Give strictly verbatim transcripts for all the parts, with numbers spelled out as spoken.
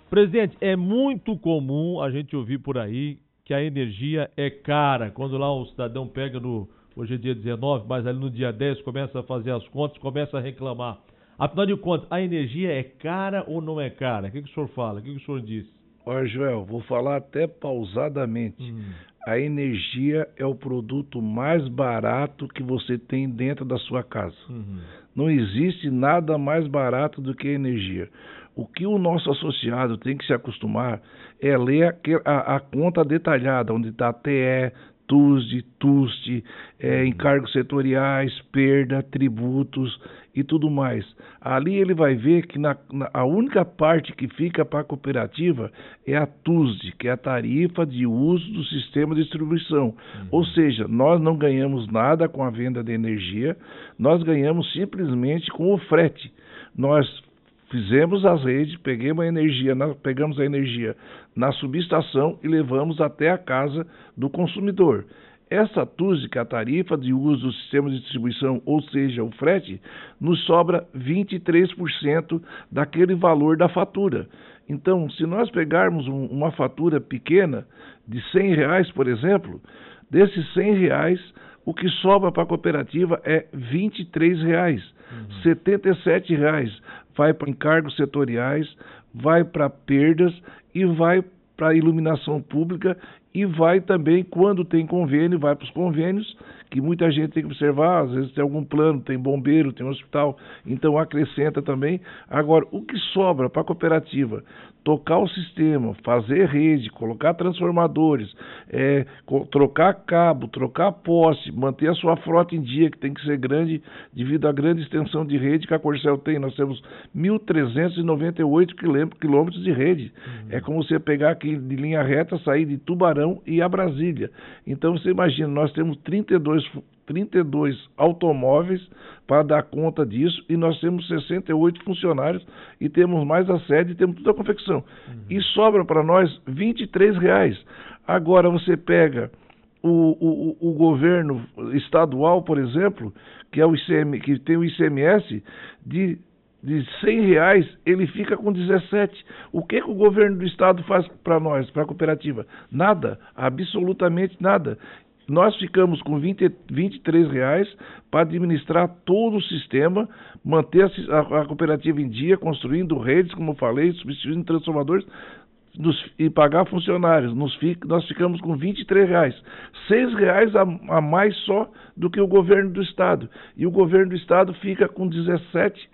Presidente, é muito comum a gente ouvir por aí que a energia é cara. Quando lá o cidadão pega no... Hoje é dia dezenove, mas ali no dia dez começa a fazer as contas, começa a reclamar. Afinal de contas, a energia é cara ou não é cara? O que, que o senhor fala? O que, que o senhor diz? Olha, Joel, vou falar até pausadamente. Hum. A energia é o produto mais barato que você tem dentro da sua casa. Uhum. Não existe nada mais barato do que a energia. O que o nosso associado tem que se acostumar é ler a, a, a conta detalhada, onde está T E, T U S D, T U S T, é, encargos setoriais, perda, tributos e tudo mais. Ali ele vai ver que na, na, a única parte que fica para a cooperativa é a T U S D, que é a tarifa de uso do sistema de distribuição. Uhum. Ou seja, nós não ganhamos nada com a venda de energia, nós ganhamos simplesmente com o frete. Nós fizemos as redes, pegamos a energia, na, pegamos a energia na subestação e levamos até a casa do consumidor. Essa T U S D, que é a tarifa de uso do sistema de distribuição, ou seja, o frete, nos sobra vinte e três por cento daquele valor da fatura. Então, se nós pegarmos um, uma fatura pequena de cem reais, por exemplo, desses cem reais, o que sobra para a cooperativa é vinte e três reais. Uhum. setenta e sete reais vai para encargos setoriais, vai para perdas e vai para iluminação pública e vai também, quando tem convênio, vai para os convênios, que muita gente tem que observar, às vezes tem algum plano, tem bombeiro, tem hospital, então acrescenta também. Agora, o que sobra para a cooperativa? Tocar o sistema, fazer rede, colocar transformadores, é, trocar cabo, trocar poste, manter a sua frota em dia, que tem que ser grande devido à grande extensão de rede que a Corcel tem. Nós temos mil trezentos e noventa e oito quilômetros de rede. Uhum. É como você pegar aqui de linha reta, sair de Tubarão e ir a Brasília. Então você imagina, nós temos trinta e dois trinta e dois automóveis para dar conta disso e nós temos sessenta e oito funcionários e temos mais a sede e temos toda a confecção. Uhum. E sobra para nós vinte e três reais. Agora você pega o, o, o governo estadual, por exemplo, que, é o I C M, que tem o I C M S de de cem reais, ele fica com dezessete. O que, que o governo do estado faz para nós, para a cooperativa? Nada, absolutamente nada. Nós ficamos com vinte, vinte e três reais para administrar todo o sistema, manter a, a, a cooperativa em dia, construindo redes, como eu falei, substituindo transformadores nos, e pagar funcionários. Nos, nós ficamos com vinte e três reais. seis reais a, a mais só do que o governo do estado. E o governo do estado fica com dezessete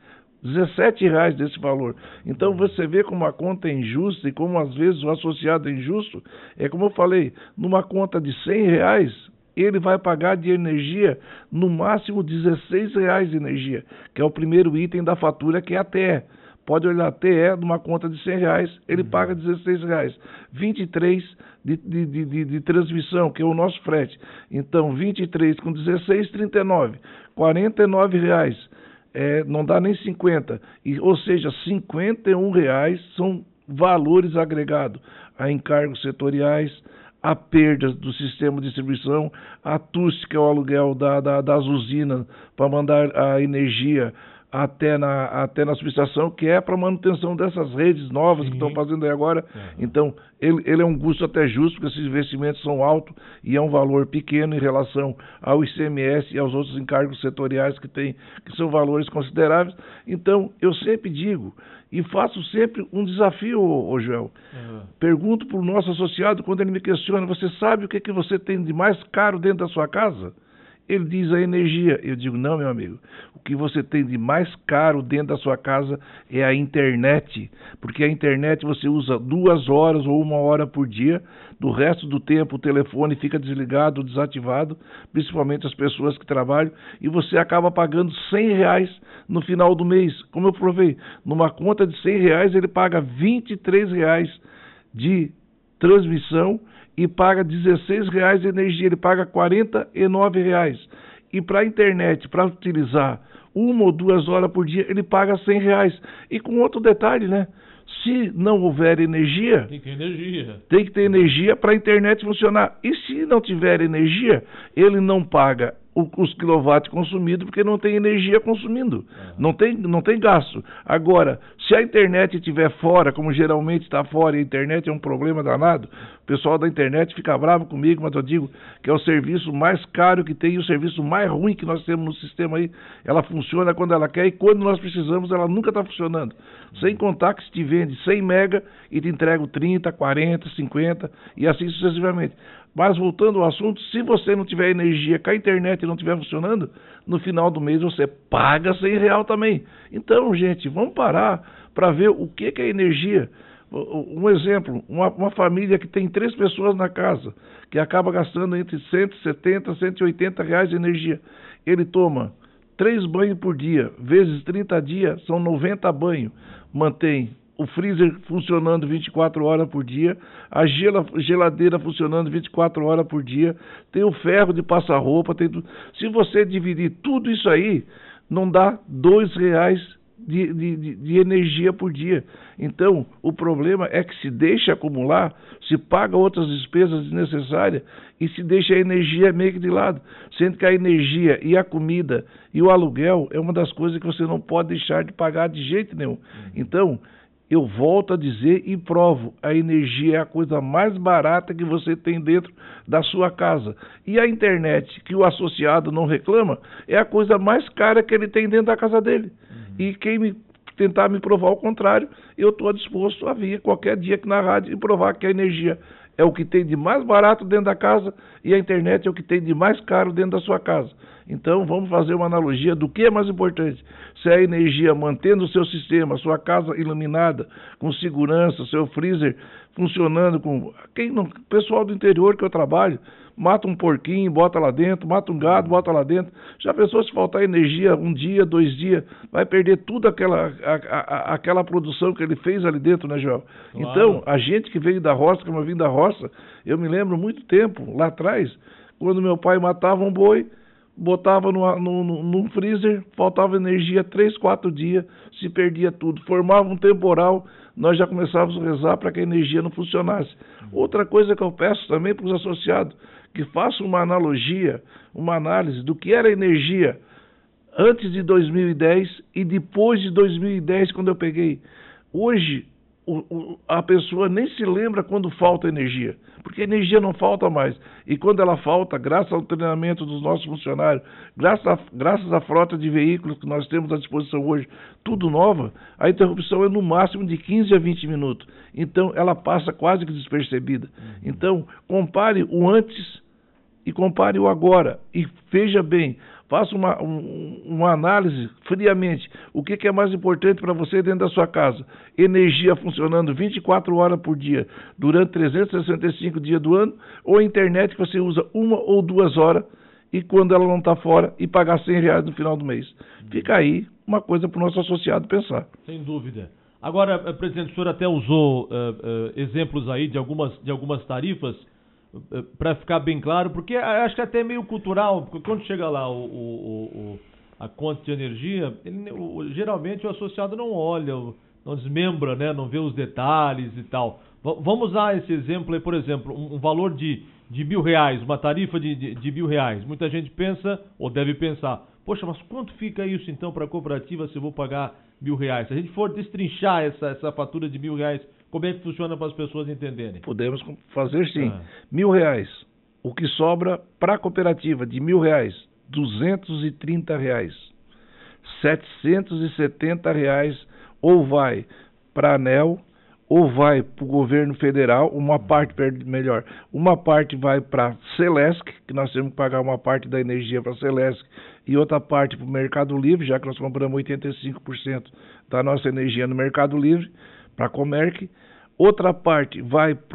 reais desse valor. Então você vê como a conta é injusta e como às vezes o associado é injusto. É como eu falei, numa conta de cem reais, ele vai pagar de energia no máximo dezesseis reais de energia, que é o primeiro item da fatura, que é a T E. Pode olhar a T E numa conta de cem reais, ele paga dezesseis reais. vinte e três de, de, de, de transmissão, que é o nosso frete. Então vinte e três com dezesseis, trinta e nove. quarenta e nove reais. É, não dá nem cinquenta, e, ou seja, cinquenta e um reais são valores agregados a encargos setoriais, a perdas do sistema de distribuição, a T U S T, que é o aluguel da, da, das usinas para mandar a energia até na, até na subestação, que é para manutenção dessas redes novas. Sim. Que estão fazendo aí agora. Uhum. Então, ele, ele é um custo até justo, porque esses investimentos são altos e é um valor pequeno em relação ao I C M S e aos outros encargos setoriais que tem, que são valores consideráveis. Então, eu sempre digo, e faço sempre um desafio, ô, ô Joel. Uhum. Pergunto para o nosso associado, quando ele me questiona, você sabe o que, que você tem de mais caro dentro da sua casa? Ele diz a energia. Eu digo, não, meu amigo, o que você tem de mais caro dentro da sua casa é a internet, porque a internet você usa duas horas ou uma hora por dia, do resto do tempo o telefone fica desligado ou desativado, principalmente as pessoas que trabalham, e você acaba pagando cem reais no final do mês. Como eu provei, numa conta de cem reais ele paga vinte e três reais de transmissão e paga dezesseis reais de energia, ele paga quarenta e nove reais. E para a internet, para utilizar uma ou duas horas por dia, ele paga cem reais. E com outro detalhe, né? Se não houver energia, tem que ter energia, tem que ter energia para a internet funcionar. E se não tiver energia, ele não paga os quilowatts consumidos, porque não tem energia consumindo, uhum. não tem, não tem gasto. Agora, se a internet estiver fora, como geralmente está fora, e a internet é um problema danado, o pessoal da internet fica bravo comigo, mas eu digo que é o serviço mais caro que tem e o serviço mais ruim que nós temos no sistema aí. Ela funciona quando ela quer e quando nós precisamos ela nunca está funcionando. Uhum. Sem contar que se te vende cem mega e te entrega trinta, quarenta, cinquenta e assim sucessivamente. Mas voltando ao assunto, se você não tiver energia com a internet e não estiver funcionando, no final do mês você paga cem reais também. Então, gente, vamos parar para ver o que, que é energia. Um exemplo, uma, uma família que tem três pessoas na casa, que acaba gastando entre cento e setenta, cento e oitenta reais de energia. Ele toma três banhos por dia, vezes trinta dias, são noventa banhos. Mantém o freezer funcionando vinte e quatro horas por dia, a gela, geladeira funcionando vinte e quatro horas por dia, tem o ferro de passar roupa, tem tudo. Se você dividir tudo isso aí, não dá dois reais de, de, de energia por dia. Então, o problema é que se deixa acumular, se paga outras despesas desnecessárias e se deixa a energia meio que de lado, sendo que a energia e a comida e o aluguel é uma das coisas que você não pode deixar de pagar de jeito nenhum. Então, eu volto a dizer e provo, a energia é a coisa mais barata que você tem dentro da sua casa. E a internet, que o associado não reclama, é a coisa mais cara que ele tem dentro da casa dele. Uhum. E quem me, tentar me provar o contrário, eu estou disposto a vir qualquer dia aqui na rádio e provar que a energia é o que tem de mais barato dentro da casa e a internet é o que tem de mais caro dentro da sua casa. Então, vamos fazer uma analogia do que é mais importante. Se é a energia mantendo o seu sistema, sua casa iluminada, com segurança, seu freezer funcionando com... Quem não... O pessoal do interior que eu trabalho, mata um porquinho, bota lá dentro, mata um gado, bota lá dentro. Já pensou se faltar energia um dia, dois dias, vai perder tudo aquela, a, a, aquela produção que ele fez ali dentro, né, Joel? Claro. Então, a gente que veio da roça, como eu vim da roça, eu me lembro muito tempo, lá atrás, quando meu pai matava um boi, botava no, no, no, num freezer, faltava energia três, quatro dias, se perdia tudo. Formava um temporal, nós já começávamos a rezar para que a energia não funcionasse. Outra coisa que eu peço também para os associados, que façam uma analogia, uma análise do que era energia antes de dois mil e dez e depois de dois mil e dez, quando eu peguei. Hoje, o, o, a pessoa nem se lembra quando falta energia, porque a energia não falta mais. E quando ela falta, graças ao treinamento dos nossos funcionários, graças, a, graças à frota de veículos que nós temos à disposição hoje, tudo nova, a interrupção é no máximo de quinze a vinte minutos. Então, ela passa quase que despercebida. Então, compare o antes e compare o agora. E veja bem, faça uma, um, uma análise friamente. O que, que é mais importante para você dentro da sua casa? Energia funcionando vinte e quatro horas por dia, durante trezentos e sessenta e cinco dias do ano, ou a internet que você usa uma ou duas horas e quando ela não está fora e pagar cem reais no final do mês. Fica aí uma coisa para o nosso associado pensar. Sem dúvida. Agora, presidente, o senhor até usou uh, uh, exemplos aí de algumas, de algumas tarifas, para ficar bem claro, porque acho que até é meio cultural, porque quando chega lá o, o, o, a conta de energia, ele, o, geralmente o associado não olha, não desmembra, né, não vê os detalhes e tal. V vamos usar esse exemplo aí, por exemplo, um, um valor de, de mil reais, uma tarifa de, de, de mil reais. Muita gente pensa, ou deve pensar, poxa, mas quanto fica isso então para a cooperativa se eu vou pagar mil reais? Se a gente for destrinchar essa, essa fatura de mil reais, como é que funciona para as pessoas entenderem? Podemos fazer sim. Ah. Mil reais. O que sobra para a cooperativa de mil reais, duzentos e trinta reais. Setecentos e setenta reais ou vai para a ANEEL ou vai para o governo federal, uma parte, melhor, uma parte vai para a Celesc, que nós temos que pagar uma parte da energia para a Celesc e outra parte para o Mercado Livre, já que nós compramos oitenta e cinco por cento da nossa energia no Mercado Livre, para a Comerc. Outra parte vai para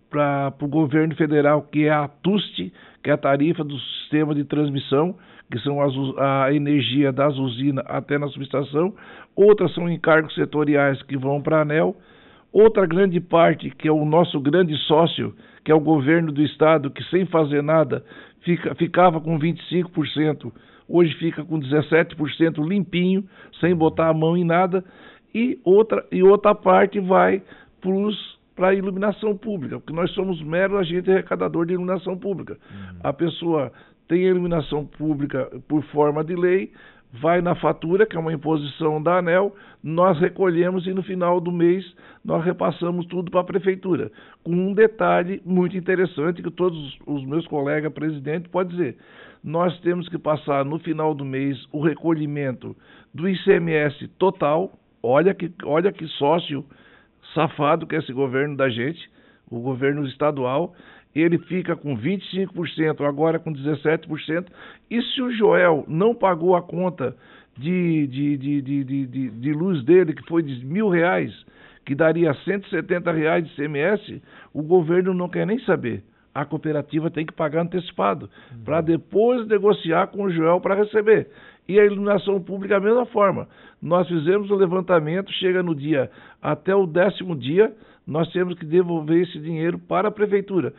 o governo federal, que é a TUST, que é a tarifa do sistema de transmissão, que são as, a energia das usinas até na subestação. Outras são encargos setoriais que vão para a ANEEL. Outra grande parte, que é o nosso grande sócio, que é o governo do estado, que sem fazer nada fica, ficava com vinte e cinco por cento, hoje fica com dezessete por cento limpinho, sem botar a mão em nada. E outra, e outra parte vai para a iluminação pública, porque nós somos mero agente arrecadador de iluminação pública. Uhum. A pessoa tem a iluminação pública por forma de lei, vai na fatura, que é uma imposição da ANEEL, nós recolhemos e no final do mês nós repassamos tudo para a prefeitura. Com um detalhe muito interessante que todos os meus colegas presidentes podem dizer. Nós temos que passar no final do mês o recolhimento do I C M S total. Olha que, olha que sócio safado que é esse governo da gente, o governo estadual. Ele fica com vinte e cinco por cento, agora com dezessete por cento. E se o Joel não pagou a conta de, de, de, de, de, de, de luz dele, que foi de mil reais, que daria cento e setenta reais de I C M S, o governo não quer nem saber. A cooperativa tem que pagar antecipado, uhum. para depois negociar com o Joel para receber. E a iluminação pública a mesma forma. Nós fizemos o levantamento, chega no dia, até o décimo dia, nós temos que devolver esse dinheiro para a prefeitura,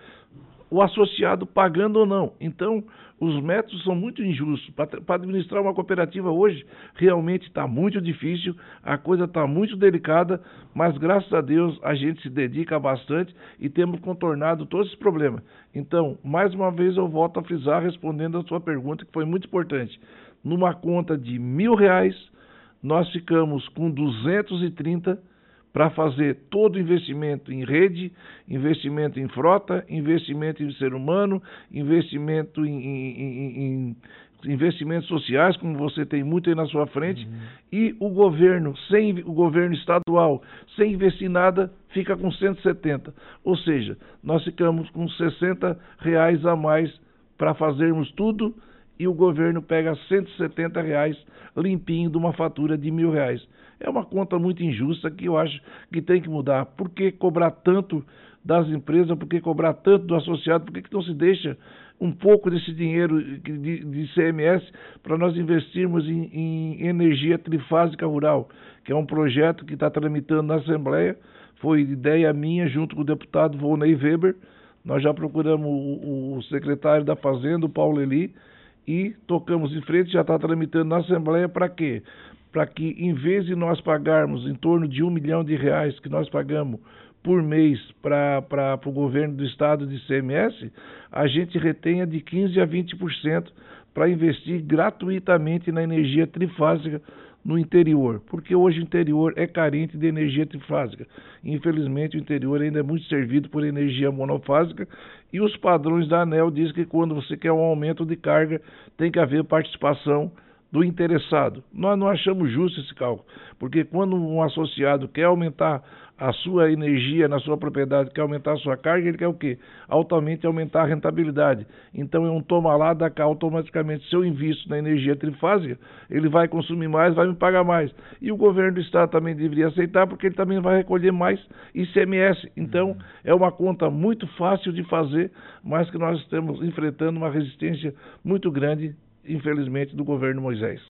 o associado pagando ou não. Então, os métodos são muito injustos. Para administrar uma cooperativa hoje, realmente está muito difícil, a coisa está muito delicada, mas graças a Deus a gente se dedica bastante e temos contornado todos esses problemas. Então, mais uma vez eu volto a frisar, respondendo a sua pergunta, que foi muito importante. Numa conta de mil reais, nós ficamos com duzentos e trinta para fazer todo o investimento em rede, investimento em frota, investimento em ser humano, investimento em, em, em, em investimentos sociais, como você tem muito aí na sua frente, uhum. E o governo, sem o governo estadual, sem investir nada, fica com cento e setenta. Ou seja, nós ficamos com sessenta reais a mais para fazermos tudo, e o governo pega cento e setenta reais limpinho de uma fatura de mil reais. É uma conta muito injusta que eu acho que tem que mudar. Por que cobrar tanto das empresas? Por que cobrar tanto do associado? Por que, que não se deixa um pouco desse dinheiro de, de I C M S para nós investirmos em, em energia trifásica rural, que é um projeto que está tramitando na Assembleia, foi ideia minha junto com o deputado Volney Weber. Nós já procuramos o, o secretário da Fazenda, o Paulo Eli, e tocamos em frente, já está tramitando na Assembleia. Para quê? Para que, em vez de nós pagarmos em torno de um milhão de reais que nós pagamos por mês para o governo do estado de I C M S, a gente retenha de quinze a vinte por cento para investir gratuitamente na energia trifásica no interior, porque hoje o interior é carente de energia trifásica. Infelizmente o interior ainda é muito servido por energia monofásica e os padrões da ANEEL dizem que quando você quer um aumento de carga tem que haver participação do interessado. Nós não achamos justo esse cálculo, porque quando um associado quer aumentar a sua energia na sua propriedade, quer aumentar a sua carga, ele quer o quê? Altamente aumentar a rentabilidade. Então é um toma lá, dá cá, automaticamente, se eu invisto na energia trifásica, ele vai consumir mais, vai me pagar mais. E o governo do estado também deveria aceitar, porque ele também vai recolher mais I C M S. Então é uma conta muito fácil de fazer, mas que nós estamos enfrentando uma resistência muito grande, infelizmente, do governo Moisés.